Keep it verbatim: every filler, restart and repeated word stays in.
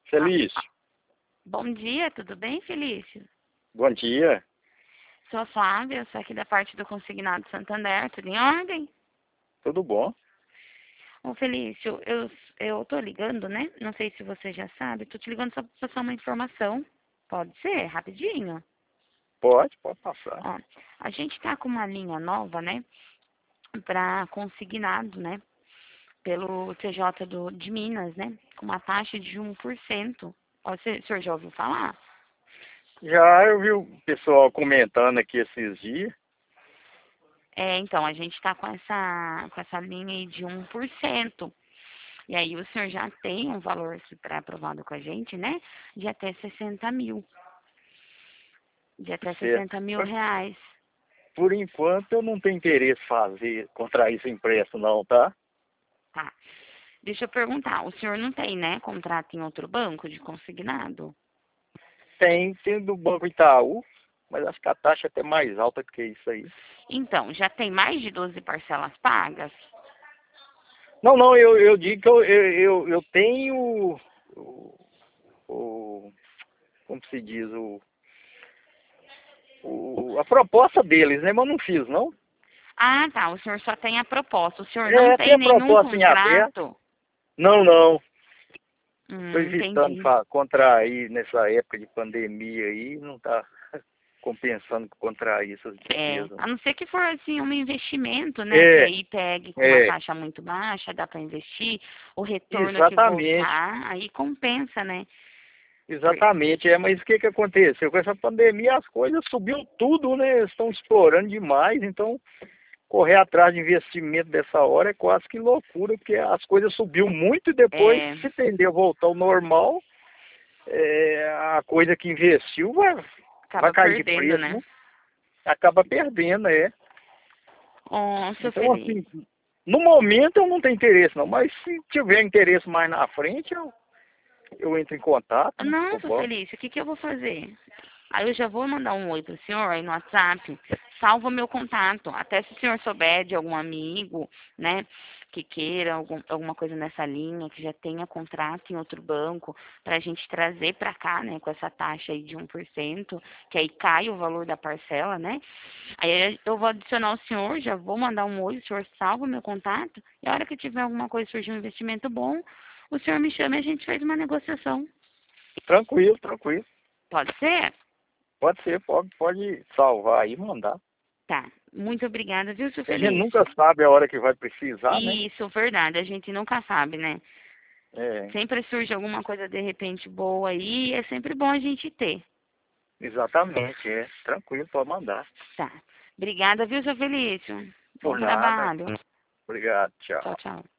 Felício, Bom dia, tudo bem, Felício? bom dia. Sou a Flávia, sou aqui da parte do Consignado Santander, tudo em ordem? Tudo bom? Ô, Felício, eu, eu tô ligando, né? Não sei se você já sabe, tô te ligando só pra passar uma informação. Pode ser? Rapidinho? Pode, pode passar. Ó, a gente tá com uma linha nova, né? Pra consignado, né? Pelo T J do, de Minas, né? Com uma taxa de um por cento. Ó, você- o senhor já ouviu falar? Já eu vi o pessoal comentando aqui esses dias. É, então, a gente está com essa, com essa linha aí de um por cento. E aí o senhor já tem um valor aqui pré-aprovado com a gente, né? De até sessenta mil. De até Certo. sessenta mil reais. Por enquanto eu não tenho interesse em fazer, contrair esse empréstimo não, tá? Tá. Deixa eu perguntar, o senhor não tem, né, contrato em outro banco de consignado? Tem, tem do Banco Itaú, mas acho que a taxa é até mais alta do que isso aí. Então, já tem mais de doze parcelas pagas? Não, não, eu, eu digo que eu, eu, eu, eu tenho o, o, como se diz, o, o, a proposta deles, né? Mas eu não fiz, não. Ah, tá, o senhor só tem a proposta. O senhor não É, tem tem a nenhum proposta em aberto. contrato? Não, não. Estou Hum, evitando entendi. fa- contrair nessa época de pandemia aí, não está compensando contrair essas É, despesas. a não ser que for assim um investimento, né? Que É, aí pegue com uma é, taxa muito baixa, dá para investir, o retorno que exatamente, voltar, aí compensa, né? Por- exatamente. É, mas o que que aconteceu? Com essa pandemia as coisas subiu tudo, né? Estão explorando demais, então correr atrás de investimento dessa hora é quase que loucura, porque as coisas subiu muito e depois, é, se tender a voltar ao normal, é, a coisa que investiu vai, vai acaba cair de perdendo, preço, né? né? Acaba perdendo, é. Ô, seu Então, Felipe. assim, no momento eu não tenho interesse não, mas se tiver interesse mais na frente, eu, eu entro em contato, né, com Não, o seu banco. Felício, o que que eu vou fazer? Aí eu já vou mandar um oi pro senhor aí no WhatsApp. Salva o meu contato. Até se o senhor souber de algum amigo, né, que queira algum, alguma coisa nessa linha, que já tenha contrato em outro banco, pra gente trazer pra cá, né, com essa taxa aí de um por cento, que aí cai o valor da parcela, né? Aí eu vou adicionar o senhor, já vou mandar um oi, o senhor salva o meu contato, e a hora que tiver alguma coisa, surgir um investimento bom, o senhor me chama e a gente faz uma negociação. Tranquilo, tranquilo. Pode ser? Pode ser, pode, pode salvar aí e mandar. Tá. Muito obrigada, viu, seu A gente nunca Felício? sabe a hora que vai precisar, né? Isso, verdade. A gente nunca sabe, né? É, Sempre surge alguma coisa de repente boa aí, é sempre bom a gente ter. exatamente, é. Tranquilo, pode mandar. Tá. Obrigada, viu, seu Felício? Bom Por nada. trabalho. Obrigado, tchau. Tchau, tchau.